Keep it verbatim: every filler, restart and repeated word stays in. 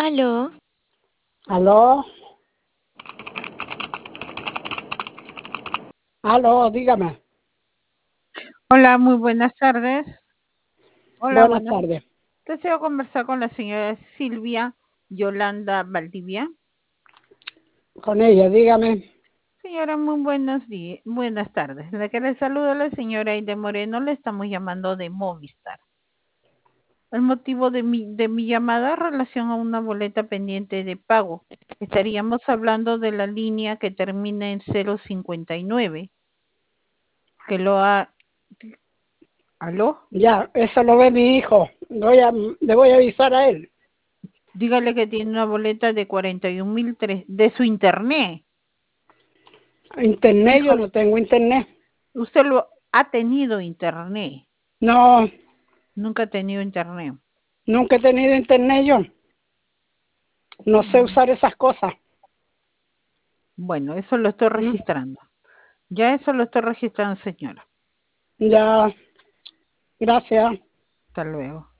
Aló, Aló, aló, dígame. Hola, muy buenas tardes. Hola, Buenas buenas. tardes. Deseo conversar con la señora Silvia Yolanda Valdivia. Con ella, dígame. Señora, muy buenos días, buenas tardes. La que le saluda la señora Aide Moreno, le estamos llamando de Movistar. El motivo de mi, de mi llamada en relación a una boleta pendiente de pago. Estaríamos hablando de la línea que termina en cero cincuenta y nueve, que lo ha... ¿Aló? Ya, eso lo ve mi hijo. Voy a, le voy a avisar a él. Dígale que tiene una boleta de cuarenta y un mil tres de su internet. Internet, yo Hijo, no tengo internet. usted lo ha tenido internet. No, Nunca ha tenido internet. nunca he tenido internet yo. No sé Mm. usar esas cosas. Bueno, eso lo estoy ¿Mm? registrando. Ya eso lo estoy registrando, señora. Ya, gracias. Hasta luego.